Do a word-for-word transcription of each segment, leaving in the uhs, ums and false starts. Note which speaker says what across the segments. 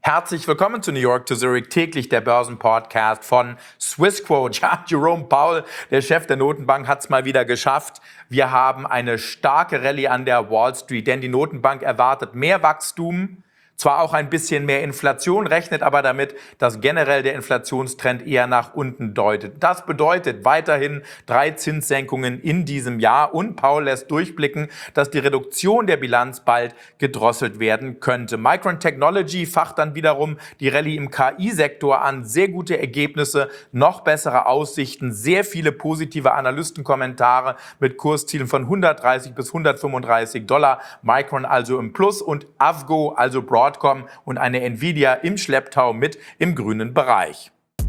Speaker 1: Herzlich willkommen zu New York to Zurich, täglich der Börsenpodcast von Swissquote. Ja, Jerome Powell, der Chef der Notenbank, hat es mal wieder geschafft. Wir haben eine starke Rallye an der Wall Street, denn die Notenbank erwartet mehr Wachstum, zwar auch ein bisschen mehr Inflation, rechnet aber damit, dass generell der Inflationstrend eher nach unten deutet. Das bedeutet weiterhin drei Zinssenkungen in diesem Jahr und Powell lässt durchblicken, dass die Reduktion der Bilanz bald gedrosselt werden könnte. Micron Technology facht dann wiederum die Rallye im K I-Sektor an. Sehr gute Ergebnisse, noch bessere Aussichten, sehr viele positive Analystenkommentare mit Kurszielen von hundertdreißig bis hundertfünfunddreißig Dollar. Micron also im Plus und Avgo, also Broadcom und eine Nvidia im Schlepptau mit im grünen Bereich.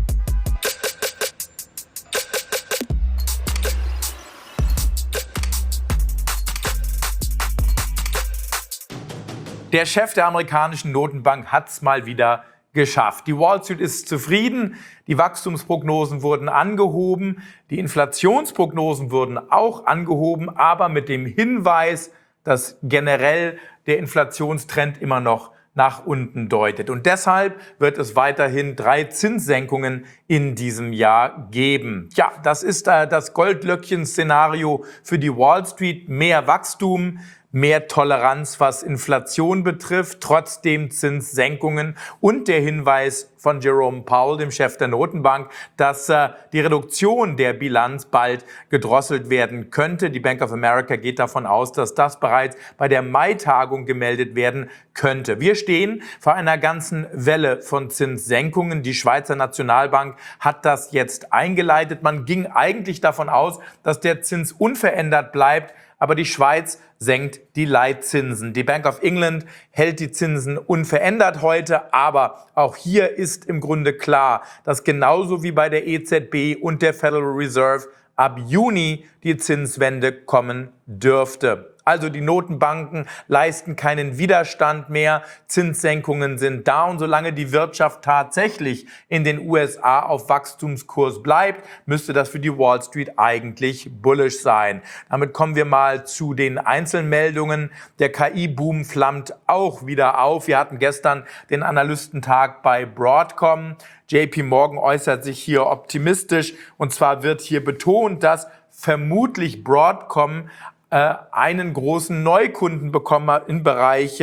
Speaker 1: Der Chef der amerikanischen Notenbank hat es mal wieder geschafft. Die Wall Street ist zufrieden, die Wachstumsprognosen wurden angehoben, die Inflationsprognosen wurden auch angehoben, aber mit dem Hinweis, dass generell der Inflationstrend immer noch nach unten deutet. Und deshalb wird es weiterhin drei Zinssenkungen in diesem Jahr geben. Ja, das ist äh, das Goldlöckchen-Szenario für die Wall Street. Mehr Wachstum, mehr Toleranz, was Inflation betrifft, trotzdem Zinssenkungen und der Hinweis von Jerome Powell, dem Chef der Notenbank, dass äh, die Reduktion der Bilanz bald gedrosselt werden könnte. Die Bank of America geht davon aus, dass das bereits bei der Mai-Tagung gemeldet werden könnte. Wir stehen vor einer ganzen Welle von Zinssenkungen. Die Schweizer Nationalbank hat das jetzt eingeleitet. Man ging eigentlich davon aus, dass der Zins unverändert bleibt, aber die Schweiz senkt die Leitzinsen. Die Bank of England hält die Zinsen unverändert heute, aber auch hier ist im Grunde klar, dass genauso wie bei der E Z B und der Federal Reserve ab Juni die Zinswende kommen dürfte. Also die Notenbanken leisten keinen Widerstand mehr, Zinssenkungen sind da und solange die Wirtschaft tatsächlich in den U S A auf Wachstumskurs bleibt, müsste das für die Wall Street eigentlich bullish sein. Damit kommen wir mal zu den Einzelmeldungen. Der K I-Boom flammt auch wieder auf. Wir hatten gestern den Analystentag bei Broadcom. J P Morgan äußert sich hier optimistisch und zwar wird hier betont, dass vermutlich Broadcom einen großen Neukunden bekommen im Bereich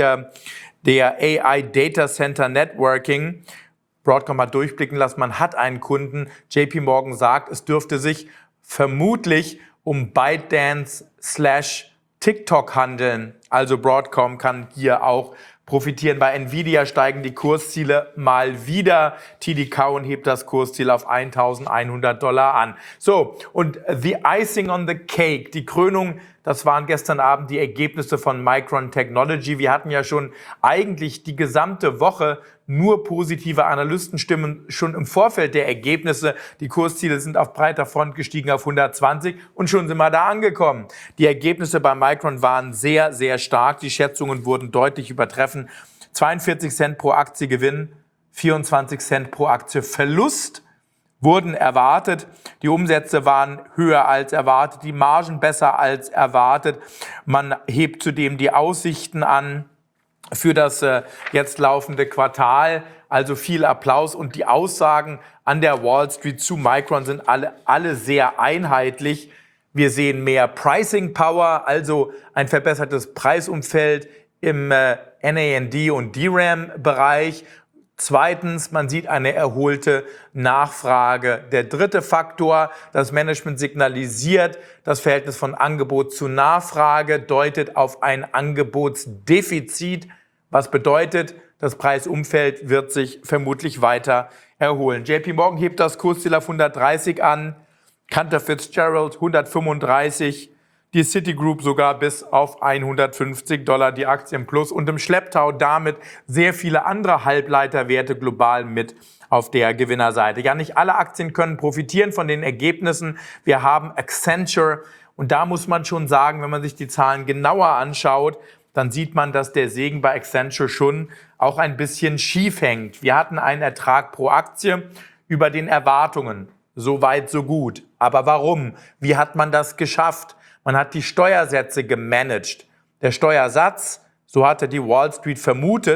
Speaker 1: der A I Data Center Networking. Broadcom hat durchblicken lassen, man hat einen Kunden. J P Morgan sagt, es dürfte sich vermutlich um ByteDance slash TikTok handeln. Also Broadcom kann hier auch profitieren. Bei Nvidia steigen die Kursziele mal wieder. T D Cowen hebt das Kursziel auf eintausendeinhundert Dollar an. So, und the icing on the cake, die Krönung, das waren gestern Abend die Ergebnisse von Micron Technology. Wir hatten ja schon eigentlich die gesamte Woche nur positive Analystenstimmen schon im Vorfeld der Ergebnisse. Die Kursziele sind auf breiter Front gestiegen auf hundertzwanzig und schon sind wir da angekommen. Die Ergebnisse bei Micron waren sehr, sehr stark. Die Schätzungen wurden deutlich übertreffen. zweiundvierzig Cent pro Aktie Gewinn, vierundzwanzig Cent pro Aktie Verlust wurden erwartet. Die Umsätze waren höher als erwartet, die Margen besser als erwartet. Man hebt zudem die Aussichten an für das äh, jetzt laufende Quartal. Also viel Applaus und die Aussagen an der Wall Street zu Micron sind alle, alle sehr einheitlich. Wir sehen mehr Pricing Power, also ein verbessertes Preisumfeld im äh, N A N D und D RAM-Bereich. Zweitens, man sieht eine erholte Nachfrage. Der dritte Faktor, das Management signalisiert, das Verhältnis von Angebot zu Nachfrage deutet auf ein Angebotsdefizit, was bedeutet, das Preisumfeld wird sich vermutlich weiter erholen. J P Morgan hebt das Kursziel auf hundertdreißig an, Cantor Fitzgerald hundertfünfunddreißig, die Citigroup sogar bis auf hundertfünfzig Dollar die Aktie im Plus und im Schlepptau damit sehr viele andere Halbleiterwerte global mit auf der Gewinnerseite. Ja, nicht alle Aktien können profitieren von den Ergebnissen. Wir haben Accenture und da muss man schon sagen, wenn man sich die Zahlen genauer anschaut, dann sieht man, dass der Segen bei Accenture schon auch ein bisschen schief hängt. Wir hatten einen Ertrag pro Aktie über den Erwartungen. So weit, so gut. Aber warum? Wie hat man das geschafft? Man hat die Steuersätze gemanagt. Der Steuersatz, so hatte die Wall Street vermutet,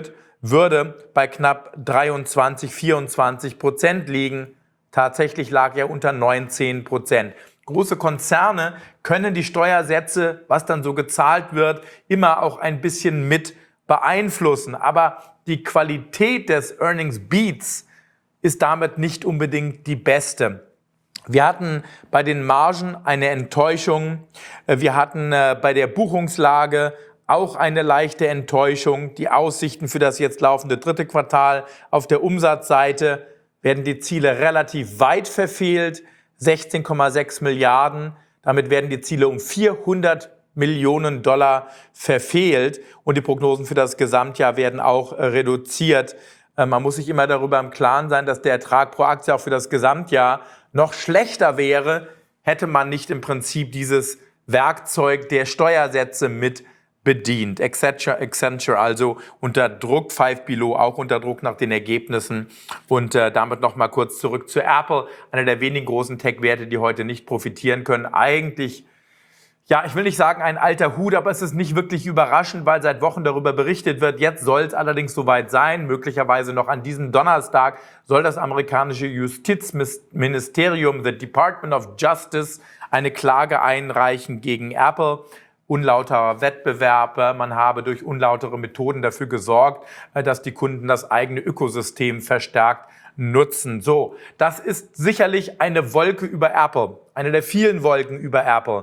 Speaker 1: würde bei knapp dreiundzwanzig, vierundzwanzig Prozent liegen. Tatsächlich lag er unter neunzehn Prozent. Große Konzerne können die Steuersätze, was dann so gezahlt wird, immer auch ein bisschen mit beeinflussen. Aber die Qualität des Earnings Beats ist damit nicht unbedingt die beste. Wir hatten bei den Margen eine Enttäuschung. Wir hatten bei der Buchungslage auch eine leichte Enttäuschung. Die Aussichten für das jetzt laufende dritte Quartal auf der Umsatzseite werden die Ziele relativ weit verfehlt. sechzehn Komma sechs Milliarden. Damit werden die Ziele um vierhundert Millionen Dollar verfehlt. Und die Prognosen für das Gesamtjahr werden auch reduziert. Man muss sich immer darüber im Klaren sein, dass der Ertrag pro Aktie auch für das Gesamtjahr noch schlechter wäre, hätte man nicht im Prinzip dieses Werkzeug der Steuersätze mit bedient. Accenture, Accenture also unter Druck, Five Below auch unter Druck nach den Ergebnissen. Und äh, damit noch mal kurz zurück zu Apple, einer der wenigen großen Tech-Werte, die heute nicht profitieren können. Eigentlich, ja, ich will nicht sagen ein alter Hut, aber es ist nicht wirklich überraschend, weil seit Wochen darüber berichtet wird. Jetzt soll es allerdings soweit sein. Möglicherweise noch an diesem Donnerstag soll das amerikanische Justizministerium, the Department of Justice, eine Klage einreichen gegen Apple. Unlauterer Wettbewerb, man habe durch unlautere Methoden dafür gesorgt, dass die Kunden das eigene Ökosystem verstärkt nutzen. So, das ist sicherlich eine Wolke über Apple, eine der vielen Wolken über Apple.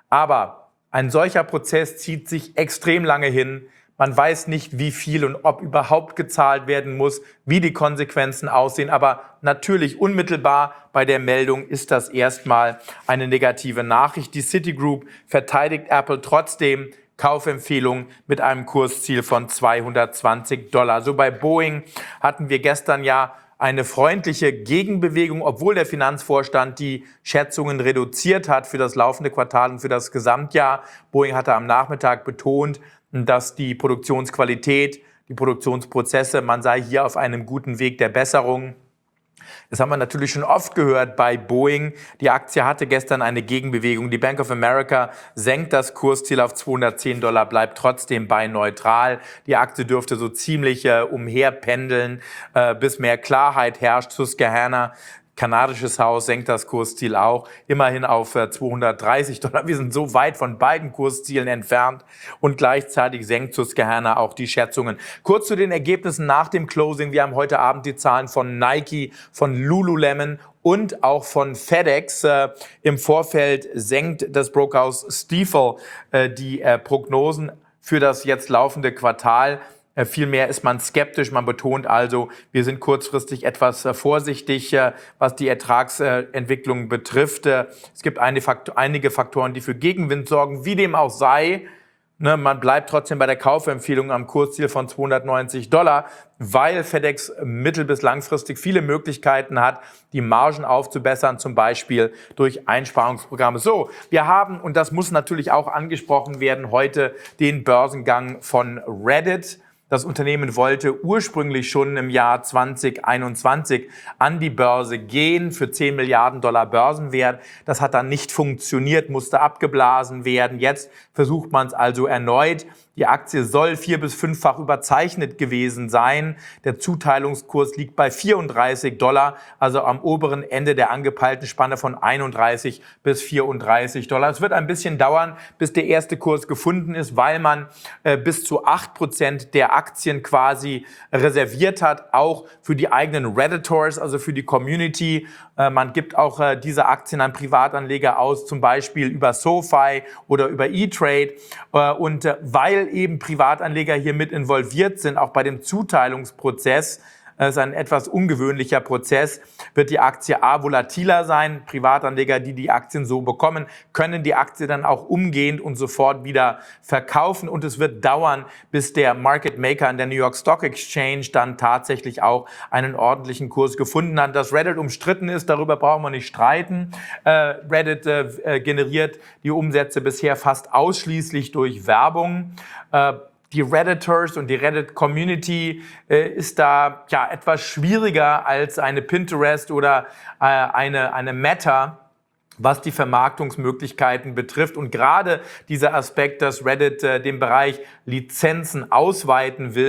Speaker 1: Aber ein solcher Prozess zieht sich extrem lange hin. Man weiß nicht, wie viel und ob überhaupt gezahlt werden muss, wie die Konsequenzen aussehen. Aber natürlich unmittelbar bei der Meldung ist das erstmal eine negative Nachricht. Die Citigroup verteidigt Apple trotzdem. Kaufempfehlung mit einem Kursziel von zweihundertzwanzig Dollar. So bei Boeing hatten wir gestern ja eine freundliche Gegenbewegung, obwohl der Finanzvorstand die Schätzungen reduziert hat für das laufende Quartal und für das Gesamtjahr. Boeing hatte am Nachmittag betont, dass die Produktionsqualität, die Produktionsprozesse, man sei hier auf einem guten Weg der Besserung. Das haben wir natürlich schon oft gehört bei Boeing. Die Aktie hatte gestern eine Gegenbewegung. Die Bank of America senkt das Kursziel auf zweihundertzehn Dollar, bleibt trotzdem bei neutral. Die Aktie dürfte so ziemlich äh, umherpendeln, äh, bis mehr Klarheit herrscht. Susquehanna, kanadisches Haus, senkt das Kursziel auch immerhin auf zweihundertdreißig Dollar. Wir sind so weit von beiden Kurszielen entfernt und gleichzeitig senkt Susquehanna auch die Schätzungen. Kurz zu den Ergebnissen nach dem Closing. Wir haben heute Abend die Zahlen von Nike, von Lululemon und auch von FedEx. Äh, Im Vorfeld senkt das Brokerhaus Stifel äh, die äh, Prognosen für das jetzt laufende Quartal. Vielmehr ist man skeptisch, man betont also, wir sind kurzfristig etwas vorsichtig, was die Ertragsentwicklung betrifft. Es gibt einige Faktoren, die für Gegenwind sorgen, wie dem auch sei. Man bleibt trotzdem bei der Kaufempfehlung am Kursziel von zweihundertneunzig Dollar, weil FedEx mittel- bis langfristig viele Möglichkeiten hat, die Margen aufzubessern, zum Beispiel durch Einsparungsprogramme. So, wir haben, und das muss natürlich auch angesprochen werden, heute den Börsengang von Reddit. Das Unternehmen wollte ursprünglich schon im Jahr zwanzig einundzwanzig an die Börse gehen für zehn Milliarden Dollar Börsenwert. Das hat dann nicht funktioniert, musste abgeblasen werden. Jetzt versucht man es also erneut. Die Aktie soll vier- bis fünffach überzeichnet gewesen sein. Der Zuteilungskurs liegt bei vierunddreißig Dollar, also am oberen Ende der angepeilten Spanne von einunddreißig bis vierunddreißig Dollar. Es wird ein bisschen dauern, bis der erste Kurs gefunden ist, weil man äh, bis zu acht Prozent der Aktien quasi reserviert hat, auch für die eigenen Redditors, also für die Community. Äh, man gibt auch äh, diese Aktien an Privatanleger aus, zum Beispiel über SoFi oder über E-Trade. Äh, und äh, weil eben Privatanleger hier mit involviert sind, auch bei dem Zuteilungsprozess, das ist ein etwas ungewöhnlicher Prozess, wird die Aktie A volatiler sein. Privatanleger, die die Aktien so bekommen, können die Aktie dann auch umgehend und sofort wieder verkaufen. Und es wird dauern, bis der Market Maker an der New York Stock Exchange dann tatsächlich auch einen ordentlichen Kurs gefunden hat. Dass Reddit umstritten ist, darüber brauchen wir nicht streiten. Äh, Reddit äh, generiert die Umsätze bisher fast ausschließlich durch Werbung. Äh, Die Redditors und die Reddit-Community äh, ist da ja etwas schwieriger als eine Pinterest oder äh, eine, eine Meta, was die Vermarktungsmöglichkeiten betrifft. Und gerade dieser Aspekt, dass Reddit äh, den Bereich Lizenzen ausweiten will,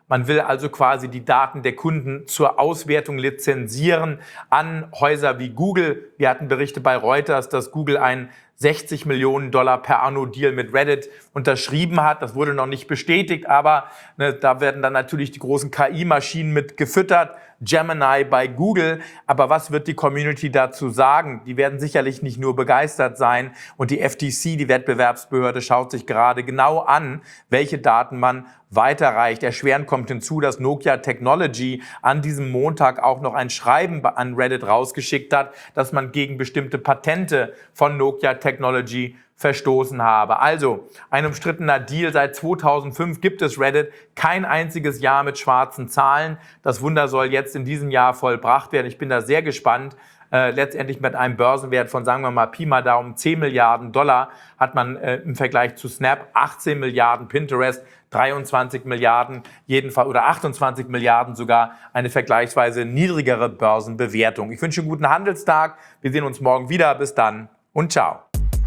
Speaker 1: Man will also quasi die Daten der Kunden zur Auswertung lizenzieren an Häuser wie Google. Wir hatten Berichte bei Reuters, dass Google einen sechzig Millionen Dollar per Anno Deal mit Reddit unterschrieben hat. Das wurde noch nicht bestätigt, aber ne, da werden dann natürlich die großen K I-Maschinen mit gefüttert. Gemini bei Google. Aber was wird die Community dazu sagen? Die werden sicherlich nicht nur begeistert sein. Und die F T C, die Wettbewerbsbehörde, schaut sich gerade genau an, welche Daten man weiterreicht. Erschwerend kommt hinzu, dass Nokia Technology an diesem Montag auch noch ein Schreiben an Reddit rausgeschickt hat, dass man gegen bestimmte Patente von Nokia Technology verstoßen habe. Also ein umstrittener Deal. Seit zweitausendfünf gibt es Reddit kein einziges Jahr mit schwarzen Zahlen. Das Wunder soll jetzt in diesem Jahr vollbracht werden. Ich bin da sehr gespannt. Äh, letztendlich mit einem Börsenwert von, sagen wir mal, Pi mal Daumen zehn Milliarden Dollar hat man äh, im Vergleich zu Snap achtzehn Milliarden, Pinterest dreiundzwanzig Milliarden, jedenfalls oder achtundzwanzig Milliarden sogar, eine vergleichsweise niedrigere Börsenbewertung. Ich wünsche einen guten Handelstag. Wir sehen uns morgen wieder. Bis dann und ciao.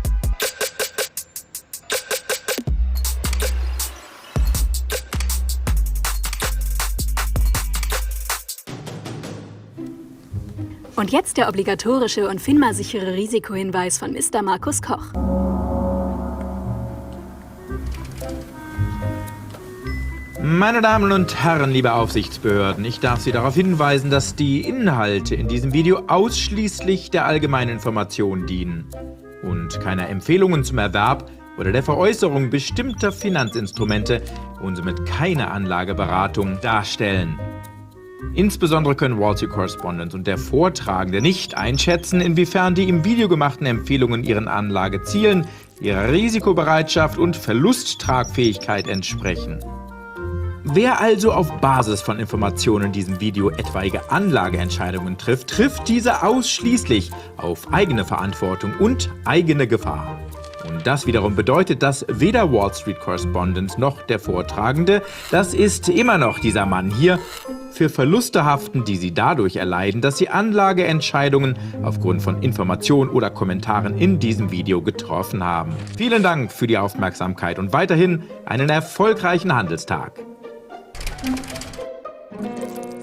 Speaker 2: Und jetzt der obligatorische und FINMA-sichere Risikohinweis von Mister Markus Koch.
Speaker 3: Meine Damen und Herren, liebe Aufsichtsbehörden, ich darf Sie darauf hinweisen, dass die Inhalte in diesem Video ausschließlich der allgemeinen Information dienen und keine Empfehlungen zum Erwerb oder der Veräußerung bestimmter Finanzinstrumente und somit keine Anlageberatung darstellen. Insbesondere können Wall Street Correspondent und der Vortragende nicht einschätzen, inwiefern die im Video gemachten Empfehlungen ihren Anlagezielen, ihrer Risikobereitschaft und Verlusttragfähigkeit entsprechen. Wer also auf Basis von Informationen in diesem Video etwaige Anlageentscheidungen trifft, trifft diese ausschließlich auf eigene Verantwortung und eigene Gefahr. Und das wiederum bedeutet, dass weder Wall Street Correspondent noch der Vortragende, das ist immer noch dieser Mann hier, für Verluste haften, die sie dadurch erleiden, dass sie Anlageentscheidungen aufgrund von Informationen oder Kommentaren in diesem Video getroffen haben. Vielen Dank für die Aufmerksamkeit und weiterhin einen erfolgreichen Handelstag.